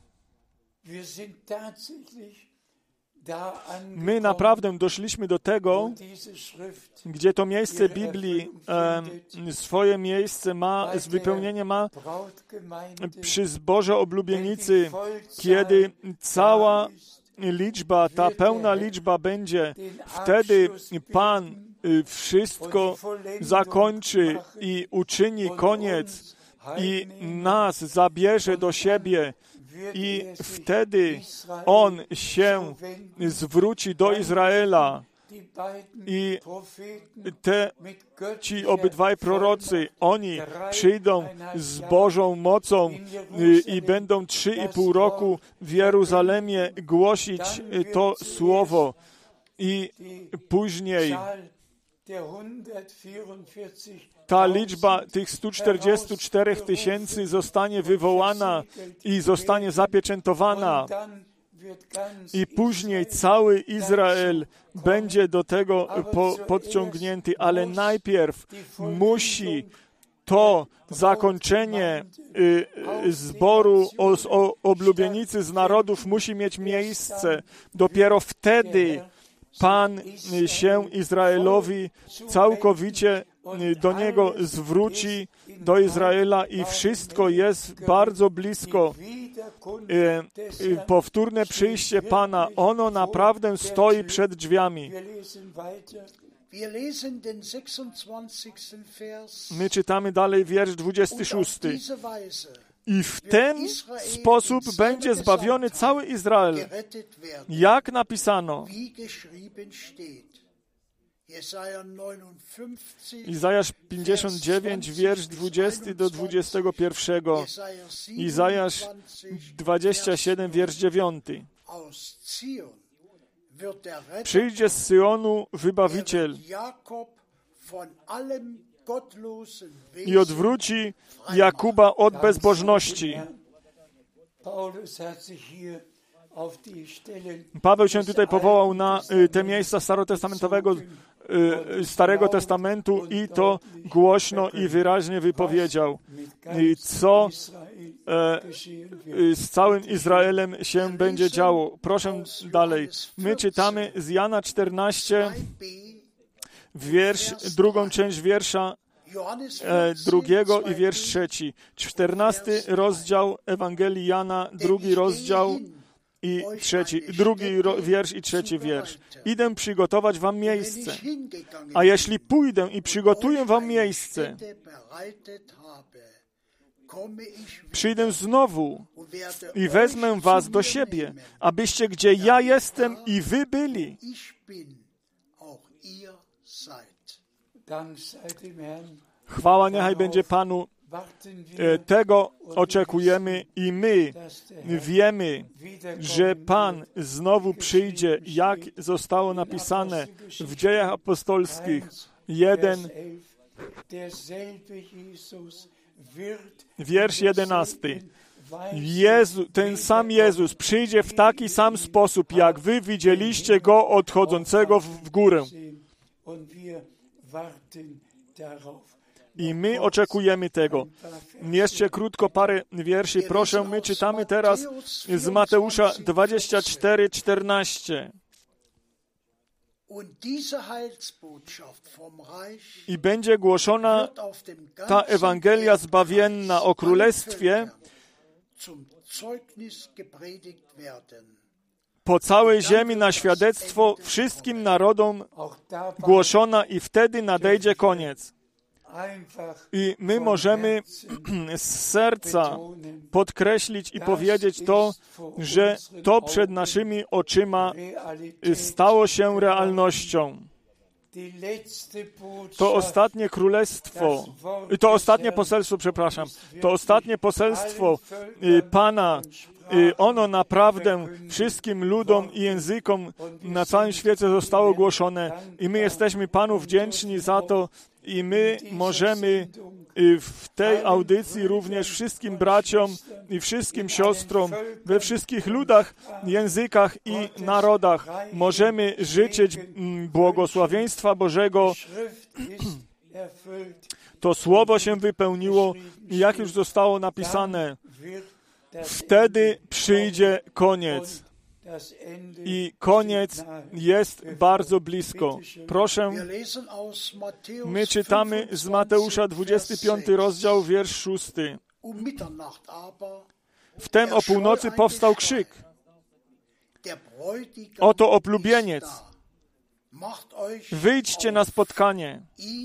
My naprawdę doszliśmy do tego, gdzie to miejsce Biblii e, swoje miejsce ma, wypełnienie ma przy zborze oblubienicy, kiedy cała liczba, ta pełna liczba będzie, wtedy Pan wszystko zakończy i uczyni koniec i nas zabierze do siebie. I wtedy On się zwróci do Izraela i te, ci obydwaj prorocy, oni przyjdą z Bożą mocą i będą trzy i pół roku w Jeruzalemie głosić to słowo. I później ta liczba tych stu czterdziestu czterech tysięcy zostanie wywołana i zostanie zapieczętowana. I później cały Izrael będzie do tego po, podciągnięty, ale najpierw musi to zakończenie y, zboru o, o, oblubienicy z narodów musi mieć miejsce. Dopiero wtedy Pan się Izraelowi całkowicie do Niego zwróci, do Izraela i wszystko jest bardzo blisko. Powtórne przyjście Pana, ono naprawdę stoi przed drzwiami. My czytamy dalej wiersz dwudziesty szósty. I w ten sposób będzie zbawiony cały Izrael, jak napisano. Izajasz pięćdziesiąt dziewięć, wiersz dwudziesty do dwudziestego pierwszego. Izajasz dwadzieścia siedem, wiersz dziewiąty. Przyjdzie z Syonu wybawiciel i odwróci Jakuba od bezbożności. Paweł się tutaj powołał na te miejsca starotestamentowego, Starego Testamentu i to głośno i wyraźnie wypowiedział, co z całym Izraelem się będzie działo. Proszę dalej. My czytamy z Jana czternaście, wiersz, drugą część wiersza e, drugiego i wiersz trzeci. Czternasty rozdział Ewangelii Jana, drugi rozdział i trzeci, drugi ro, wiersz i trzeci wiersz. Idę przygotować wam miejsce. A jeśli pójdę i przygotuję wam miejsce, przyjdę znowu i wezmę was do siebie, abyście gdzie ja jestem i wy byli. Chwała niechaj będzie Panu. Tego oczekujemy i my wiemy, że Pan znowu przyjdzie, jak zostało napisane w Dziejach Apostolskich jeden, wiersz jedenasty. Jezu, ten sam Jezus przyjdzie w taki sam sposób, jak wy widzieliście Go odchodzącego w górę. I my oczekujemy tego. Jeszcze krótko parę wierszy, proszę. My czytamy teraz z Mateusza dwadzieścia cztery, czternaście. I będzie głoszona ta Ewangelia zbawienna o Królestwie po całej ziemi na świadectwo wszystkim narodom głoszona i wtedy nadejdzie koniec. I my możemy z serca podkreślić i powiedzieć to, że to przed naszymi oczyma stało się realnością. To ostatnie królestwo, to ostatnie poselstwo, przepraszam, to ostatnie poselstwo Pana, ono naprawdę wszystkim ludom i językom na całym świecie zostało ogłoszone i my jesteśmy Panu wdzięczni za to i my możemy w tej audycji również wszystkim braciom i wszystkim siostrom we wszystkich ludach, językach i narodach możemy życzyć błogosławieństwa Bożego. To słowo się wypełniło i jak już zostało napisane, wtedy przyjdzie koniec. I koniec jest bardzo blisko. Proszę, my czytamy z Mateusza dwudziesty piąty rozdział, wiersz szósty. Wtem o północy powstał krzyk. Oto oblubieniec. Wyjdźcie na spotkanie.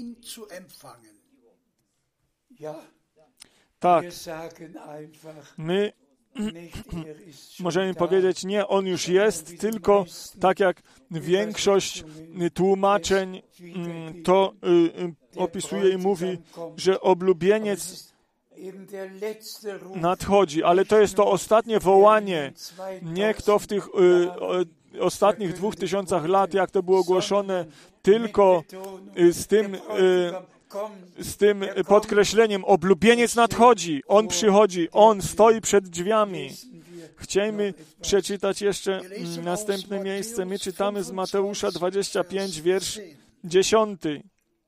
Tak, my możemy powiedzieć, nie, on już jest, tylko tak jak większość tłumaczeń to opisuje i mówi, że oblubieniec nadchodzi, ale to jest to ostatnie wołanie. Nie kto w tych y, ostatnich dwóch tysiącach lat, jak to było ogłoszone, tylko y, z tym y, z tym podkreśleniem, oblubieniec nadchodzi, on przychodzi, on stoi przed drzwiami. Chcielibyśmy przeczytać jeszcze następne miejsce. My czytamy z Mateusza dwudziesty piąty, wiersz dziesiąty.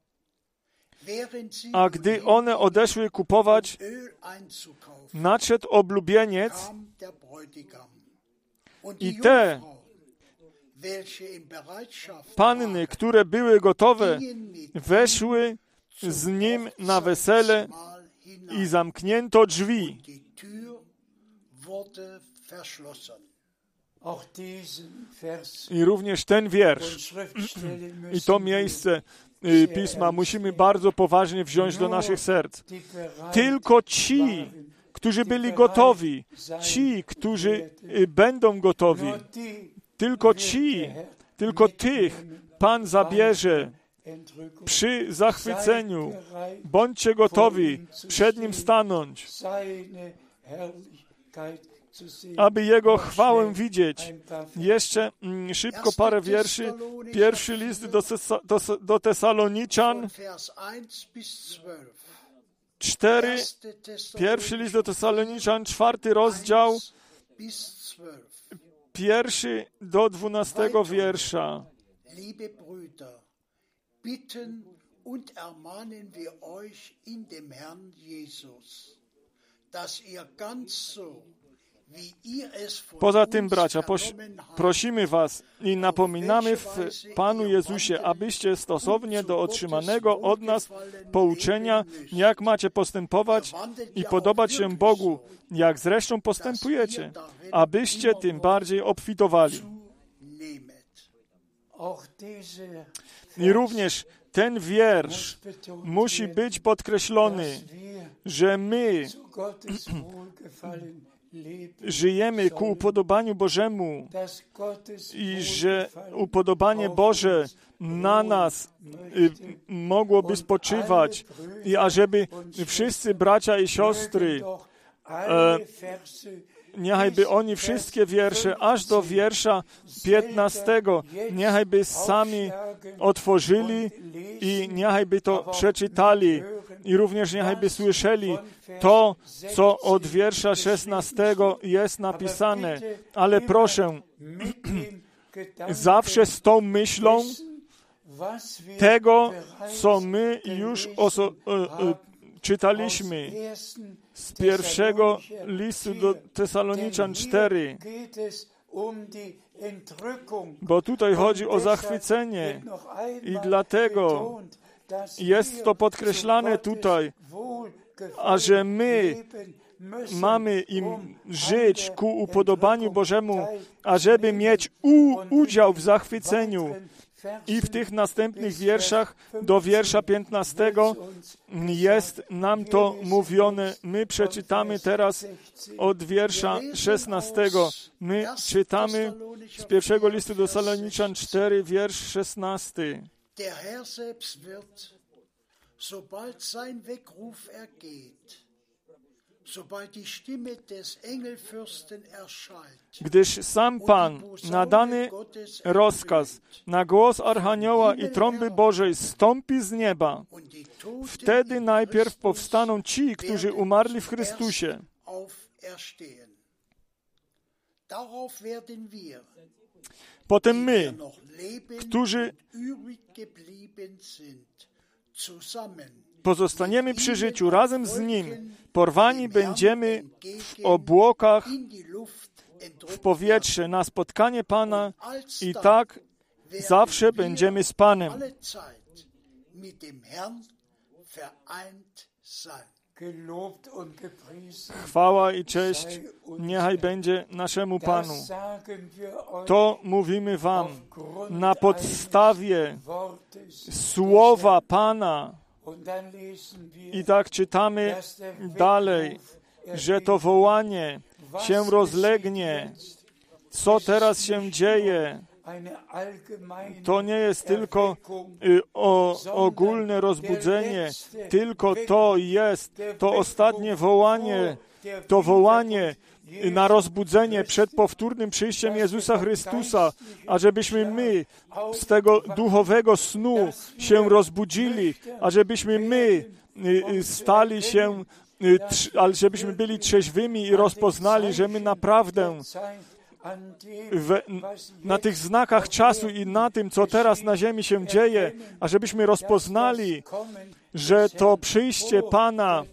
A gdy one odeszły kupować, nadszedł oblubieniec i te panny, które były gotowe, weszły z nim na wesele i zamknięto drzwi. I również ten wiersz i to miejsce Pisma musimy bardzo poważnie wziąć do naszych serc. Tylko ci, którzy byli gotowi, ci, którzy będą gotowi, tylko ci, tylko tych Pan zabierze przy zachwyceniu. Bądźcie gotowi przed Nim stanąć, aby Jego chwałę widzieć. Jeszcze mm, szybko parę wierszy. Pierwszy list do, do, do Tesaloniczan cztery, pierwszy list do Tesaloniczan, czwarty rozdział, pierwszy do dwunastego wiersza. Bitten und ermahnen wir euch in dem Herrn Jesus, dass ihr ganz so, wie ihr es von Poza tym, uns bracia, vernommen habt, prosimy was i napominamy w Panu Jezusie, abyście stosownie do otrzymanego od nas pouczenia, jak macie postępować i podobać się Bogu, jak zresztą postępujecie, abyście tym bardziej obfitowali. I również ten wiersz musi być podkreślony, że my żyjemy ku upodobaniu Bożemu i że upodobanie Boże na nas mogłoby spoczywać i ażeby wszyscy bracia i siostry e, niechajby oni wszystkie wiersze, aż do wiersza piętnastego, niechajby sami otworzyli i niechajby to przeczytali i również niechajby słyszeli to, co od wiersza szesnastego jest napisane. Ale proszę, zawsze z tą myślą tego, co my już oso- e, e, czytaliśmy z pierwszego listu do Tesaloniczan cztery, bo tutaj chodzi o zachwycenie i dlatego jest to podkreślane tutaj, a że my mamy im żyć ku upodobaniu Bożemu, ażeby mieć u, udział w zachwyceniu I w tych następnych wierszach do wiersza piętnastego jest nam to mówione. My przeczytamy teraz od wiersza szesnastego. My czytamy z pierwszego listu do Saloniczan cztery, wiersz szesnasty. Der Herr selbst wird, sobald sein Weckruf ergeht, sobald die Stimme des Engelfürsten erschallt, gdyż sam Pan na dany rozkaz, na głos Archanioła i trąby Bożej stąpi z nieba, wtedy najpierw powstaną ci, którzy umarli w Chrystusie. Potem my, którzy pozostaniemy przy życiu razem z Nim, porwani będziemy w obłokach, w powietrze, na spotkanie Pana i tak zawsze będziemy z Panem. Chwała i cześć niechaj będzie naszemu Panu. To mówimy wam na podstawie słowa Pana. I tak czytamy dalej, że to wołanie się rozlegnie. Co teraz się dzieje? To nie jest tylko y, o, ogólne rozbudzenie, tylko to jest to ostatnie wołanie, to wołanie na rozbudzenie przed powtórnym przyjściem Jezusa Chrystusa, ażebyśmy my z tego duchowego snu się rozbudzili, ażebyśmy my y, stali się, y, tr, ale żebyśmy byli trzeźwymi i rozpoznali, że my naprawdę W, na tych znakach czasu i na tym, co teraz na ziemi się dzieje, a żebyśmy rozpoznali, że to przyjście Pana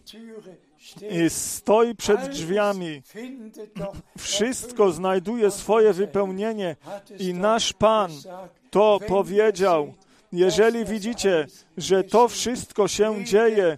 stoi przed drzwiami. Wszystko znajduje swoje wypełnienie i nasz Pan to powiedział. Jeżeli widzicie, że to wszystko się dzieje,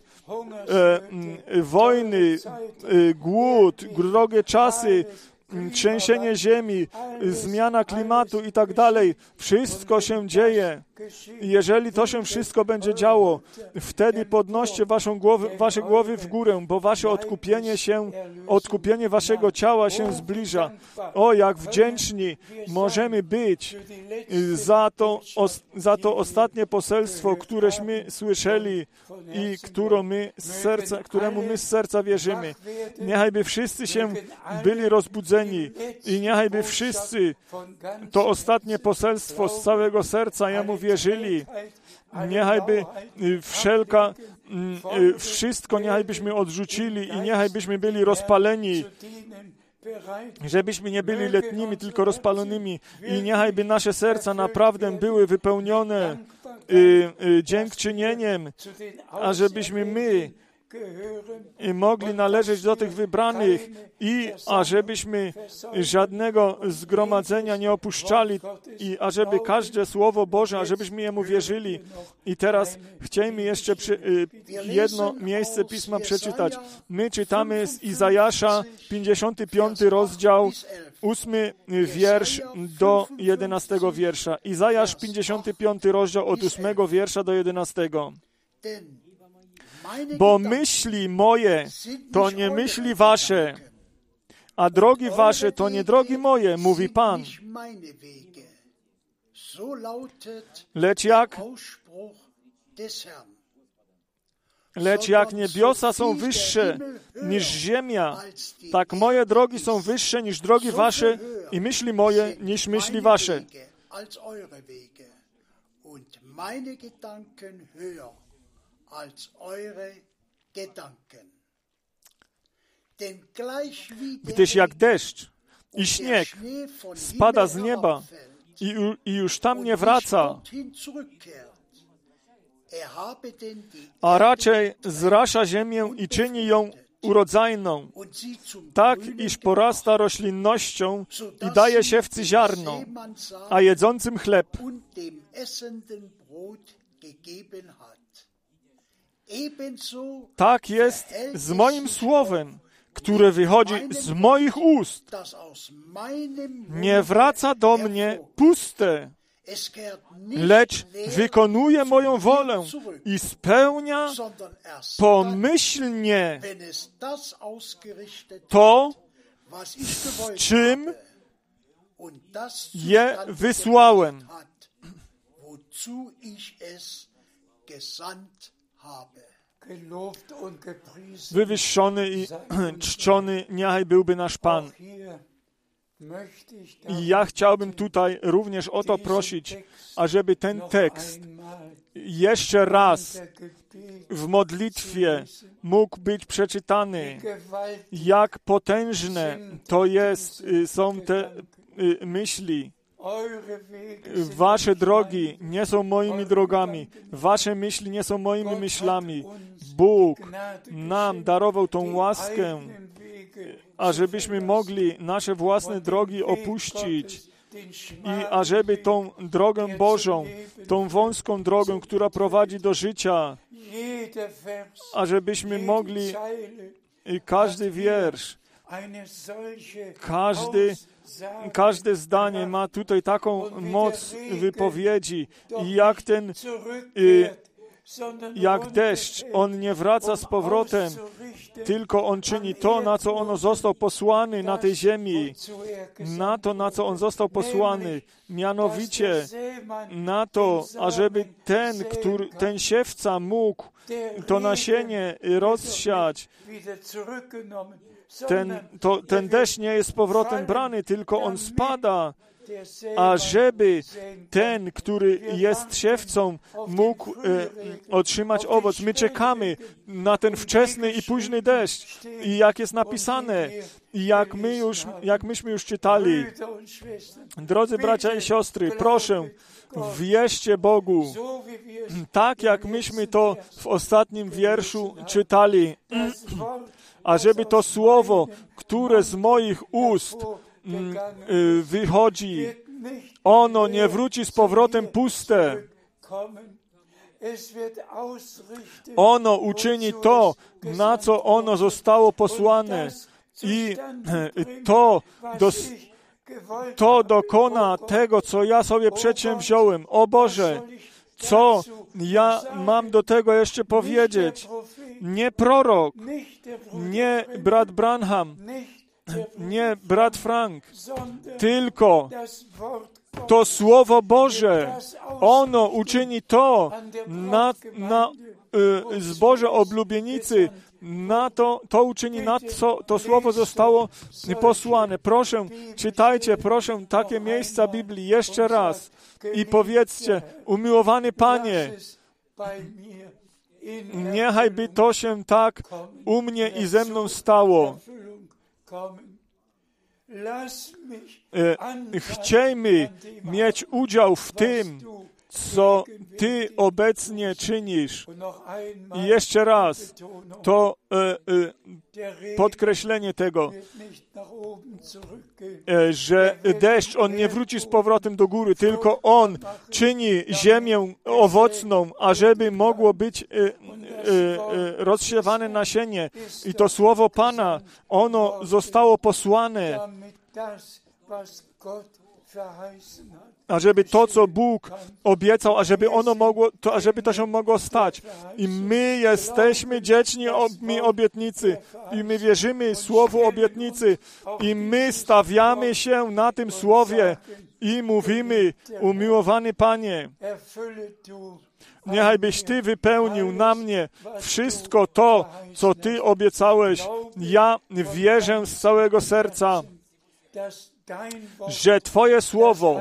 e, wojny, e, głód, drogie czasy, trzęsienie ziemi, zmiana klimatu i tak dalej. Wszystko się dzieje. Jeżeli to się wszystko będzie działo, wtedy podnoście waszą głowę, wasze głowy w górę, bo wasze odkupienie się, odkupienie waszego ciała się zbliża. O, jak wdzięczni możemy być za to, za to ostatnie poselstwo, któreśmy słyszeli i którą my z serca, któremu my z serca wierzymy. Niechajby wszyscy się byli rozbudzeni i niechajby wszyscy to ostatnie poselstwo z całego serca Jemu wierzyli. Niechajby wszelka, wszystko niechajbyśmy odrzucili i niechajbyśmy byli rozpaleni, żebyśmy nie byli letnimi, tylko rozpalonymi i niechajby nasze serca naprawdę były wypełnione y, y, dziękczynieniem, a żebyśmy my i mogli należeć do tych wybranych i ażebyśmy żadnego zgromadzenia nie opuszczali i ażeby każde Słowo Boże, ażebyśmy Jemu wierzyli. I teraz chcielibyśmy jeszcze przy, y, jedno miejsce Pisma przeczytać. My czytamy z Izajasza, pięćdziesiąty piąty rozdział, ósmy wiersz do jedenastego wiersza. Izajasz, pięćdziesiąty piąty rozdział od ósmego wiersza do jedenastego. Bo myśli moje to nie myśli wasze, a drogi wasze to nie drogi moje, mówi Pan. Lecz jak, lecz jak niebiosa są wyższe niż ziemia, tak moje drogi są wyższe niż drogi wasze i myśli moje niż myśli wasze. Gdyż jak deszcz i śnieg spada z nieba i, i już tam nie wraca, a raczej zrasza ziemię i czyni ją urodzajną, tak iż porasta roślinnością i daje siewcy ziarno, a jedzącym chleb. Tak jest z moim słowem, które wychodzi z moich ust. Nie wraca do mnie puste, lecz wykonuje moją wolę i spełnia pomyślnie to, w czym je wysłałem. Wywyższony i czczony niechaj byłby nasz Pan. I ja chciałbym tutaj również o to prosić, ażeby ten tekst jeszcze raz w modlitwie mógł być przeczytany. Jak potężne to jest, są te myśli. Wasze drogi nie są moimi drogami. Wasze myśli nie są moimi myślami. Bóg nam darował tą łaskę, ażebyśmy mogli nasze własne drogi opuścić i ażeby tą drogę Bożą, tą wąską drogę, która prowadzi do życia, ażebyśmy mogli i każdy wiersz, każdy Każde zdanie ma tutaj taką moc wypowiedzi i jak ten, jak deszcz, on nie wraca z powrotem, tylko on czyni to, na co on został posłany na tej ziemi, na to, na co on został posłany, mianowicie na to, ażeby ten, który, ten siewca mógł to nasienie rozsiać. Ten, to, ten deszcz nie jest z powrotem brany, tylko on spada, ażeby ten, który jest siewcą, mógł e, otrzymać owoc. My czekamy na ten wczesny i późny deszcz. I jak jest napisane, i jak my już, jak myśmy już czytali. Drodzy bracia i siostry, proszę, wierzcie Bogu, tak jak myśmy to w ostatnim wierszu czytali, ażeby to słowo, które z moich ust mm, y, wychodzi, ono nie wróci z powrotem puste. Ono uczyni to, na co ono zostało posłane i to, dos, to dokona tego, co ja sobie przedsięwziąłem. O Boże, co ja mam do tego jeszcze powiedzieć? Nie prorok, nie brat Branham, nie brat Frank, tylko to Słowo Boże. Ono uczyni to na, na y, zboże oblubienicy, na to, to uczyni, na co to Słowo zostało posłane. Proszę, czytajcie, proszę, takie miejsca Biblii jeszcze raz i powiedzcie, umiłowany Panie, niechaj by to się tak u mnie i ze mną stało. E, chciejmy mieć udział w tym, co Ty obecnie czynisz. I jeszcze raz, to e, e, podkreślenie tego, e, że deszcz, on nie wróci z powrotem do góry, tylko on czyni ziemię owocną, ażeby mogło być e, e, e, rozsiewane nasienie. I to słowo Pana, ono zostało posłane, ażeby to, co Bóg obiecał, ażeby ono mogło, to, ażeby to się mogło stać. I my jesteśmy dziećmi obietnicy i my wierzymy Słowu obietnicy i my stawiamy się na tym Słowie i mówimy, umiłowany Panie, niechaj byś Ty wypełnił na mnie wszystko to, co Ty obiecałeś. Ja wierzę z całego serca, że Twoje Słowo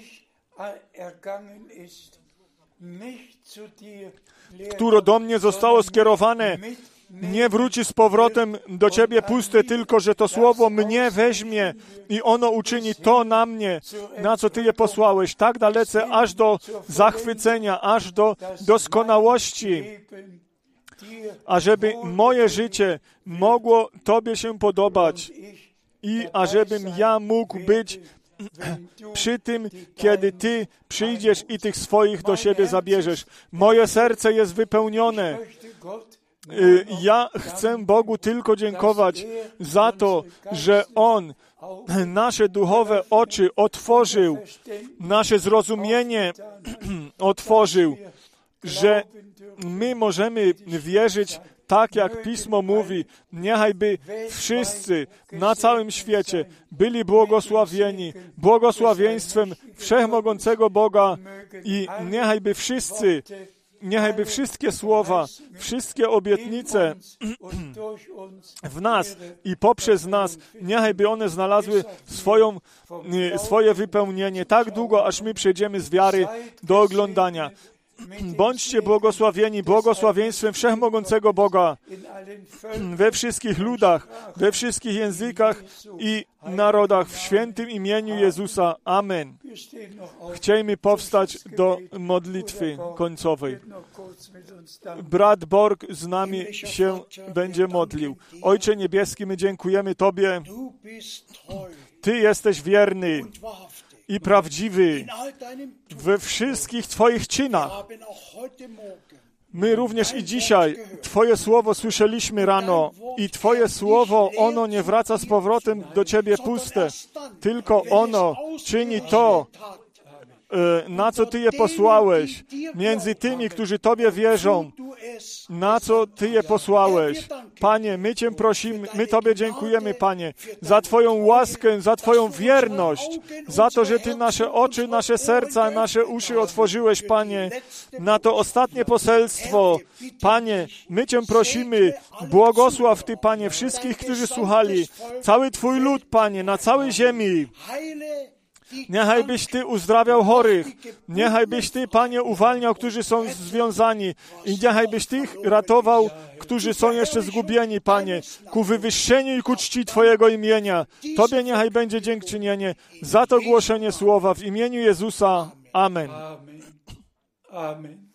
które do mnie zostało skierowane, nie wróci z powrotem do Ciebie puste, tylko że to Słowo mnie weźmie i ono uczyni to na mnie, na co Ty je posłałeś, tak dalece, aż do zachwycenia, aż do doskonałości, ażeby moje życie mogło Tobie się podobać i ażebym ja mógł być przy tym, kiedy Ty przyjdziesz i tych swoich do siebie zabierzesz. Moje serce jest wypełnione. Ja chcę Bogu tylko dziękować za to, że On nasze duchowe oczy otworzył, nasze zrozumienie otworzył, że my możemy wierzyć tak, jak Pismo mówi, niechajby wszyscy na całym świecie byli błogosławieni błogosławieństwem Wszechmogącego Boga i niechajby wszyscy, niechajby wszystkie słowa, wszystkie obietnice w nas i poprzez nas, niechajby one znalazły swoją, swoje wypełnienie tak długo, aż my przejdziemy z wiary do oglądania. Bądźcie błogosławieni błogosławieństwem Wszechmogącego Boga we wszystkich ludach, we wszystkich językach i narodach w świętym imieniu Jezusa. Amen. Chciejmy powstać do modlitwy końcowej. Brat Borg z nami się będzie modlił. Ojcze Niebieski, my dziękujemy Tobie. Ty jesteś wierny i prawdziwy we wszystkich Twoich czynach. My również i dzisiaj Twoje słowo słyszeliśmy rano i Twoje słowo, ono nie wraca z powrotem do Ciebie puste, tylko ono czyni to, na co Ty je posłałeś, między tymi, którzy Tobie wierzą, na co Ty je posłałeś. Panie, my Cię prosimy, my Tobie dziękujemy, Panie, za Twoją łaskę, za Twoją wierność, za to, że Ty nasze oczy, nasze serca, nasze uszy otworzyłeś, Panie, na to ostatnie poselstwo. Panie, my Cię prosimy, błogosław Ty, Panie, wszystkich, którzy słuchali, cały Twój lud, Panie, na całej ziemi. Niechaj byś Ty uzdrawiał chorych. Niechaj byś Ty, Panie, uwalniał, którzy są związani. I niechaj byś Ty ratował, którzy są jeszcze zgubieni, Panie, ku wywyższeniu i ku czci Twojego imienia. Tobie niechaj będzie dziękczynienie za to głoszenie słowa w imieniu Jezusa. Amen. Amen.